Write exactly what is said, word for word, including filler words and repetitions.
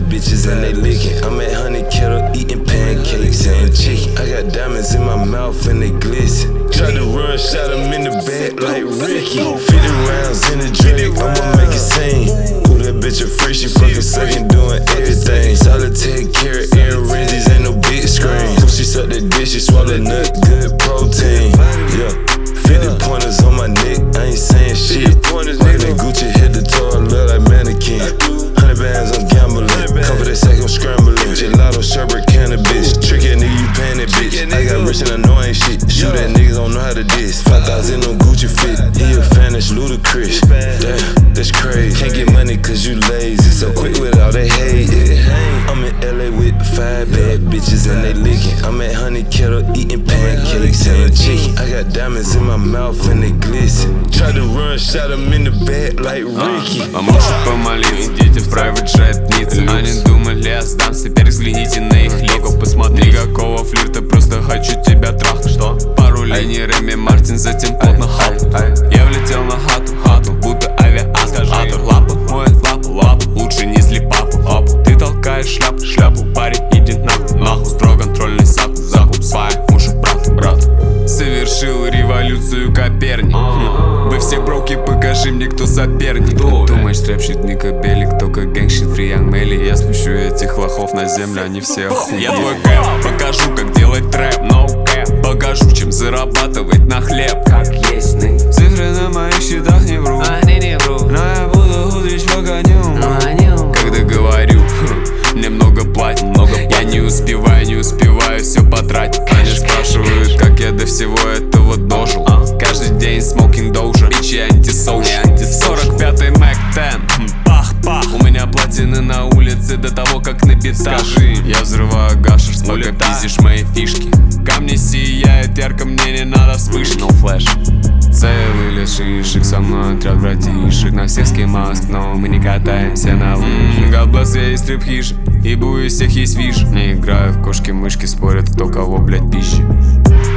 bitches and they licking. I'm at Honey Kettle eating pancakes and chicken. I got diamonds in my mouth and they glisten. Tried to run, shot him in the back like Ricky. fifty rounds in the drink, I'ma make it sing. Who that bitch a freak, she fucking sucking, doing everything. Solitaire carrot, earrings, ain't no big screen. Who she suck that dick, she swallow nut, good protein. Yeah, fifty pointers on my neck, I ain't saying shit. Rockin' Gucci head to toe, I look like mannequin. Hundred bands, I'm gambling. Come for that sack, I'm scrambling. Gelato, sherbet, cannabis. Tricky nigga, you paying that bitch. I got rich and I know I ain't shit. Shoot that niggas don't know how to diss. Five thousand on Gucci fit. He a fan, that's ludicrous. Damn, that's crazy. Can't get money cause you lazy. So quick with all that hate. I'm in L A with five bad bitches and they licking. I'm at Honey Kettle eating pancakes and chicken. I got diamonds in my mouth and they glisten. Tried to run, shot him in the back like Ricky. Поможет помолиться, идите в private jet ницы. Они думали, я сдамся, теперь взгляните на их лица. Посмотри, никакого флирта, просто хочу тебя трахнуть. Что? Пару линий Реми Мартин, затем плотно хату. Я влетел на хату, хату, будто авиатор. Лапу, моет лапу, лапу, лучше не зли папу, папу. Ты толкаешь шляпу, шляпу, парень, иди нахуй, нахуй. Строго контрольный закуп, закуп, свай, мужик, брат, брат. Совершил революцию Коперник. Вы все броки, покажи мне, кто соперник. Думаешь, рэп-щит не кабелик, только гэнгщит, фри янг мели. Я спущу этих лохов на землю, они все охуели. Я твой кэп, покажу, как делать трэп, no cap. Покажу, чем зарабатывать на хлеб. Как есть ны. Цифры на моих счетах не вру, они не вру. но я буду худрить по коню. Но они Когда говорю, немного платят, много платят. Я не успеваю, не успеваю все потратить. Они спрашивают, как я до всего этого дожил. Каждый день смокинг доужа, бичи антисоушал. Сорок пятый Мак десять, пах-пах. У меня платины на улице до того, как на битах. Скажи, я взрываю гашиш, пока пиздишь мои фишки. Камни сияют ярко, мне не надо вспышки. no flash. Целый шишек, со мной отряд братишек. На всех скимаск, но мы не катаемся на лыжах. God bless, я из стрип-хижи, ибо у всех есть вижу. Не играю в кошки-мышки, спорят, кто кого, блять, пизжи.